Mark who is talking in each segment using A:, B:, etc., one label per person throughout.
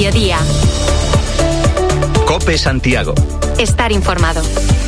A: mediodía.
B: COPE Santiago.
A: Estar informado.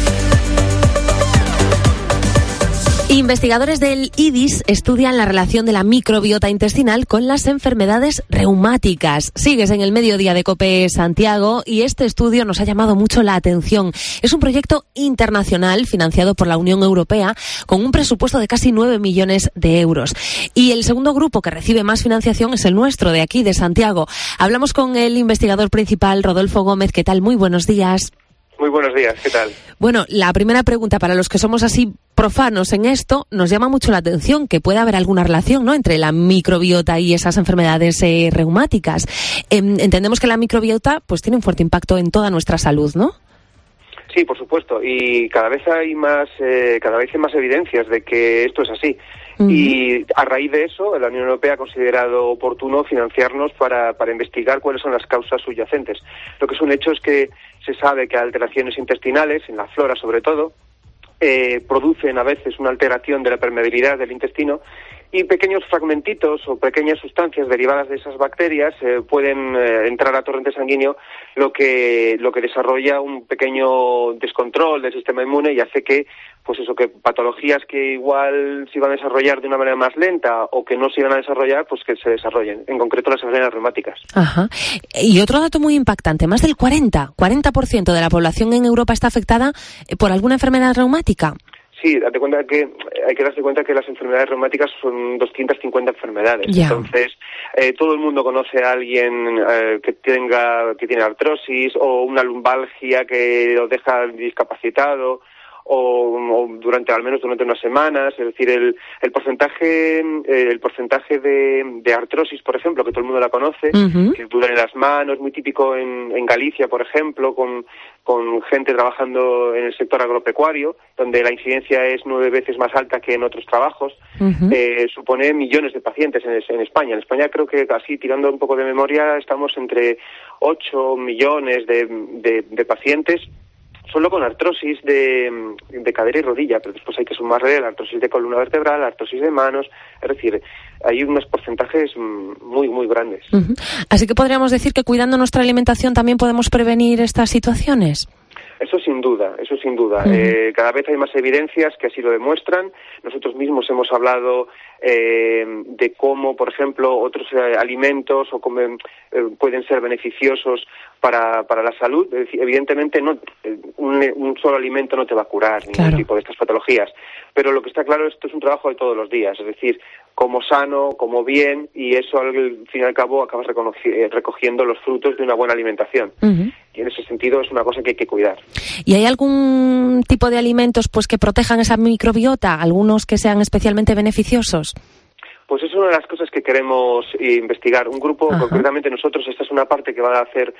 A: Investigadores del IDIS estudian la relación de la microbiota intestinal con las enfermedades reumáticas. Sigues en el mediodía de COPE Santiago y este estudio nos ha llamado mucho la atención. Es un proyecto internacional financiado por la Unión Europea con un presupuesto de casi 9 millones de euros. Y el segundo grupo que recibe más financiación es el nuestro, de aquí, de Santiago. Hablamos con el investigador principal, Rodolfo Gómez. ¿Qué tal? Muy buenos días.
C: Muy buenos días, ¿qué tal?
A: Bueno, la primera pregunta para los que somos así profanos en esto, nos llama mucho la atención que pueda haber alguna relación, ¿no?, entre la microbiota y esas enfermedades reumáticas. Entendemos que la microbiota pues tiene un fuerte impacto en toda nuestra salud, ¿no?
C: Sí, por supuesto, y cada vez hay más evidencias de que esto es así. Uh-huh. Y a raíz de eso, la Unión Europea ha considerado oportuno financiarnos para investigar cuáles son las causas subyacentes. Lo que es un hecho es que se sabe que alteraciones intestinales, en la flora sobre todo, producen a veces una alteración de la permeabilidad del intestino, y pequeños fragmentitos o pequeñas sustancias derivadas de esas bacterias pueden entrar a torrente sanguíneo, lo que desarrolla un pequeño descontrol del sistema inmune y hace que que patologías que igual se iban a desarrollar de una manera más lenta o que no se iban a desarrollar, pues que se desarrollen, en concreto las enfermedades reumáticas.
A: Ajá. Y otro dato muy impactante, más del 40% de la población en Europa está afectada por alguna enfermedad reumática.
C: Sí, hay que darse cuenta que las enfermedades reumáticas son 250 enfermedades.
A: Yeah.
C: Entonces, todo el mundo conoce a alguien que tiene artrosis o una lumbalgia que lo deja discapacitado o durante unas semanas. Es decir, el porcentaje de artrosis, por ejemplo, que todo el mundo la conoce, uh-huh, que duele en las manos, muy típico en Galicia, por ejemplo, con gente trabajando en el sector agropecuario, donde la incidencia es 9 veces más alta que en otros trabajos. Uh-huh. Supone millones de pacientes en España. En España creo que, así tirando un poco de memoria, estamos entre 8 millones de pacientes solo con artrosis de cadera y rodilla, pero después hay que sumarle la artrosis de columna vertebral, la artrosis de manos. Es decir, hay unos porcentajes muy, muy grandes.
A: Uh-huh. Así que podríamos decir que cuidando nuestra alimentación también podemos prevenir estas situaciones.
C: Eso sin duda. Uh-huh. Cada vez hay más evidencias que así lo demuestran. Nosotros mismos hemos hablado de cómo, por ejemplo, otros alimentos pueden ser beneficiosos para la salud. Evidentemente, un solo alimento no te va a curar ningún tipo de estas patologías. Pero lo que está claro, esto es un trabajo de todos los días. Es decir, como sano, como bien, y eso al fin y al cabo acabas recogiendo los frutos de una buena alimentación. Uh-huh. Y en ese sentido es una cosa que hay que cuidar.
A: ¿Y hay algún tipo de alimentos que protejan esa microbiota? ¿Algunos que sean especialmente beneficiosos?
C: Pues es una de las cosas que queremos investigar. Un grupo, ajá, concretamente nosotros, esta es una parte que va a hacer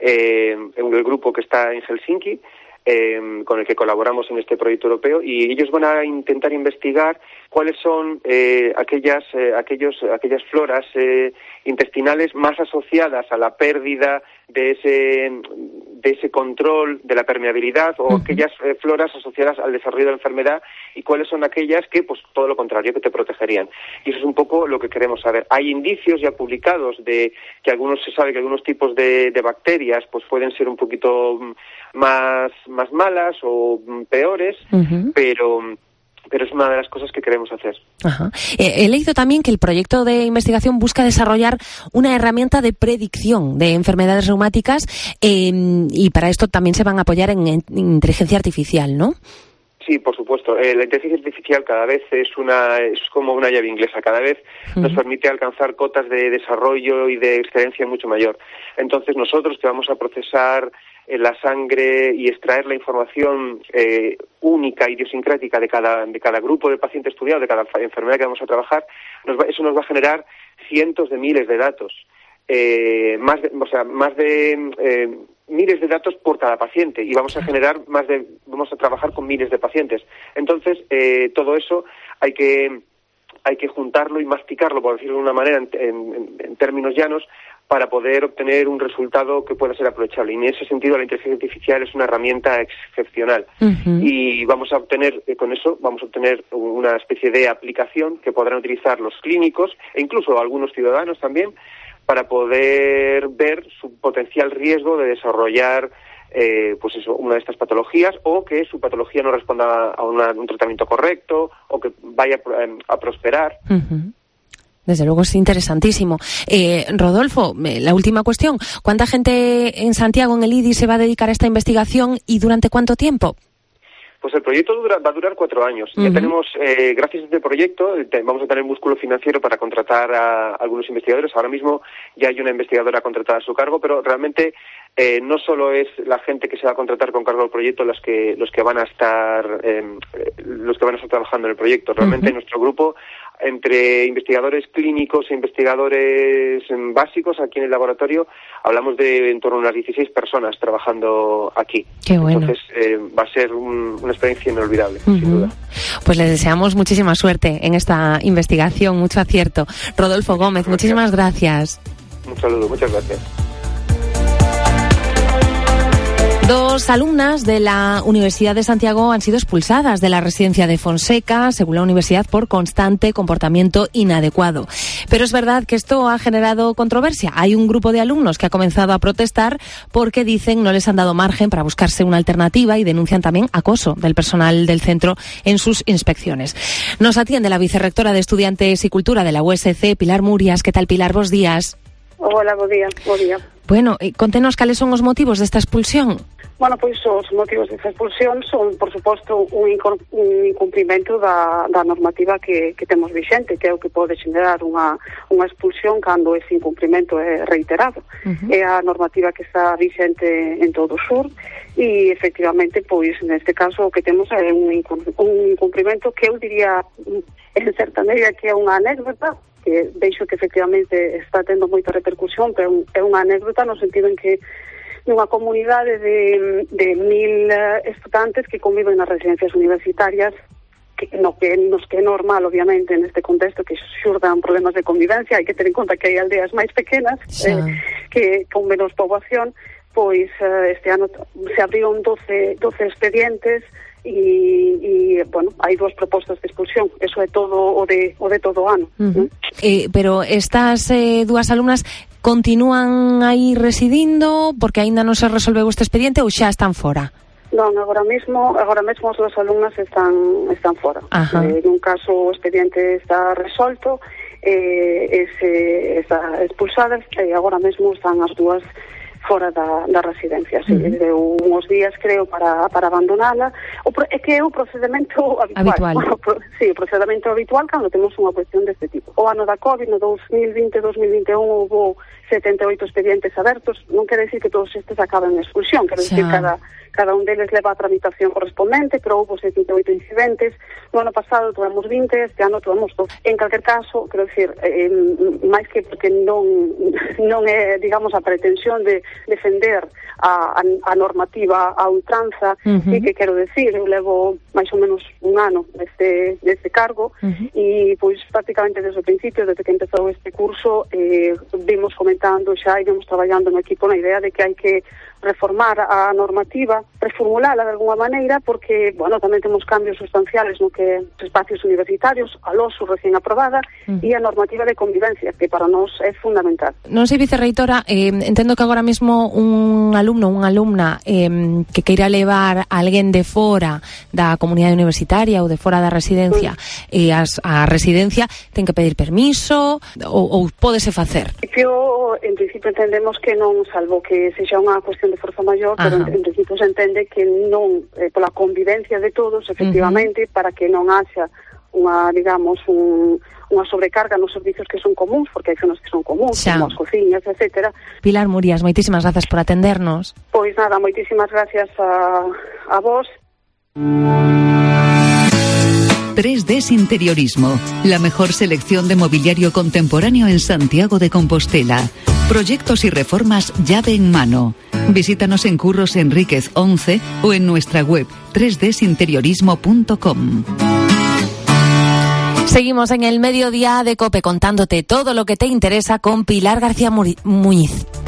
C: el grupo que está en Helsinki, con el que colaboramos en este proyecto europeo, y ellos van a intentar investigar cuáles son aquellas floras intestinales más asociadas a la pérdida de ese control de la permeabilidad, o uh-huh, aquellas floras asociadas al desarrollo de la enfermedad, y cuáles son aquellas que, pues todo lo contrario, que te protegerían. Y eso es un poco lo que queremos saber. Hay indicios ya publicados de que se sabe que algunos tipos de bacterias pues pueden ser un poquito más malas o peores, uh-huh, pero es una de las cosas que queremos hacer.
A: Ajá. He leído también que el proyecto de investigación busca desarrollar una herramienta de predicción de enfermedades reumáticas, y para esto también se van a apoyar en inteligencia artificial, ¿no?
C: Sí, por supuesto. La inteligencia artificial cada vez es como una llave inglesa. Cada vez nos permite alcanzar cotas de desarrollo y de excelencia mucho mayor. Entonces nosotros que vamos a procesar la sangre y extraer la información única, idiosincrática de cada grupo de paciente estudiado, de cada enfermedad que vamos a trabajar, eso nos va a generar cientos de miles de datos. Miles de datos por cada paciente, y vamos a trabajar con miles de pacientes. Entonces, todo eso hay que juntarlo y masticarlo, por decirlo de una manera, en términos llanos, para poder obtener un resultado que pueda ser aprovechable. Y en ese sentido la inteligencia artificial es una herramienta excepcional. Uh-huh. Y vamos a obtener una especie de aplicación que podrán utilizar los clínicos e incluso algunos ciudadanos también para poder ver su potencial riesgo de desarrollar una de estas patologías, o que su patología no responda a un tratamiento correcto, o que vaya a prosperar.
A: Uh-huh. Desde luego es interesantísimo. Rodolfo, la última cuestión. ¿Cuánta gente en Santiago, en el IDI, se va a dedicar a esta investigación y durante cuánto tiempo?
C: Pues el proyecto va a durar 4 años. Uh-huh. Ya tenemos, gracias a este proyecto, vamos a tener músculo financiero para contratar a algunos investigadores. Ahora mismo ya hay una investigadora contratada a su cargo, pero realmente no solo es la gente que se va a contratar con cargo al proyecto los que van a estar trabajando en el proyecto. Realmente uh-huh. Nuestro grupo, entre investigadores clínicos e investigadores básicos aquí en el laboratorio, hablamos de en torno a unas 16 personas trabajando aquí.
A: Qué bueno.
C: Entonces va a ser una experiencia inolvidable, uh-huh. Sin duda.
A: Pues les deseamos muchísima suerte en esta investigación, mucho acierto. Rodolfo Gómez, muchísimas gracias.
C: Un saludo, muchas gracias.
A: 2 alumnas de la Universidad de Santiago han sido expulsadas de la residencia de Fonseca, según la universidad, por constante comportamiento inadecuado. Pero es verdad que esto ha generado controversia. Hay un grupo de alumnos que ha comenzado a protestar porque dicen no les han dado margen para buscarse una alternativa y denuncian también acoso del personal del centro en sus inspecciones. Nos atiende la vicerrectora de Estudiantes y Cultura de la USC, Pilar Murias. ¿Qué tal, Pilar? Bos días.
B: Hola, bo día.
A: Bueno, contenos cales son os motivos desta expulsión.
B: Bueno, pois os motivos desta expulsión son, por suposto, un incumprimento da normativa que temos vixente, que é o que pode xenerar unha expulsión cando ese incumprimento é reiterado. Uh-huh. É a normativa que está vixente en todo o sur e, efectivamente, pois, neste caso, o que temos é un incumprimento que eu diría, en certa medida, que é unha anécdota, que veixo que efectivamente está tendo moita repercusión, pero é unha anécdota no sentido en que nunha comunidade de 1.000 estudantes que conviven nas residencias universitarias, nos que é normal, obviamente, neste contexto que xurdan problemas de convivencia, hai que ter en conta que hai aldeas máis pequenas, que con menos poboación, pois este ano se abriron 12 expedientes e bueno, hai 2 propostas de expulsión. Eso é todo o de todo o ano.
A: Uh-huh. Pero estas 2 alumnas continúan aí residindo porque aínda non se resolveu este expediente ou xa están fora?
B: Non, agora mesmo as 2 alumnas están fora. Nun caso o expediente está resolto, está expulsadas, e agora mesmo están as 2 fora da residencia. Sí, deu uns días, creo, para abandonala. É que é o procedimento habitual. Sí, o procedimento habitual cando temos unha cuestión deste tipo. O ano da COVID, no 2020-2021, houve 78 expedientes abertos. Non quere decir que todos estes acaben en expulsión, quere decir cada un deles leva a tramitación correspondente, pero houve 78 incidentes. No ano pasado tuvemos 20, este ano tuvemos 2. En calquer caso, quero decir, máis que porque non é, digamos, a pretensión de defender a normativa a ultranza, e que quero decir, eu levo máis ou menos un ano neste cargo, e pois prácticamente desde o principio, desde que empezou este curso, vimos comentando xa e vimos traballando no equipo na idea de que hai que reformar a normativa, reformulala de alguna maneira, porque, bueno, tamén temos cambios sustanciales no que os espacios universitarios, a LOSU recién aprobada, e a normativa de convivencia, que para nós é fundamental.
A: Non sei, vicerreitora, entendo que agora mesmo un alumno, unha alumna que queira levar a alguén de fora da comunidade universitaria ou de fora da residencia a residencia, ten que pedir permiso ou pódese facer?
B: En principio entendemos que non, salvo que sexa unha cuestión de forza maior, pero en principio se entende que non, pola convivencia de todos, efectivamente, para que non haxa unha, digamos, unha sobrecarga nos servicios que son comuns, porque hai zonas que son comuns, como as cociñas, etcétera.
A: Pilar Murias, moitísimas grazas por atendernos.
B: Pois nada, moitísimas gracias a vos.
D: 3Ds Interiorismo, la mejor selección de mobiliario contemporáneo en Santiago de Compostela. Proyectos y reformas llave en mano. Visítanos en Curros Enríquez 11 o en nuestra web 3dsinteriorismo.com.
A: Seguimos en el mediodía de COPE contándote todo lo que te interesa con Pilar García Muñiz.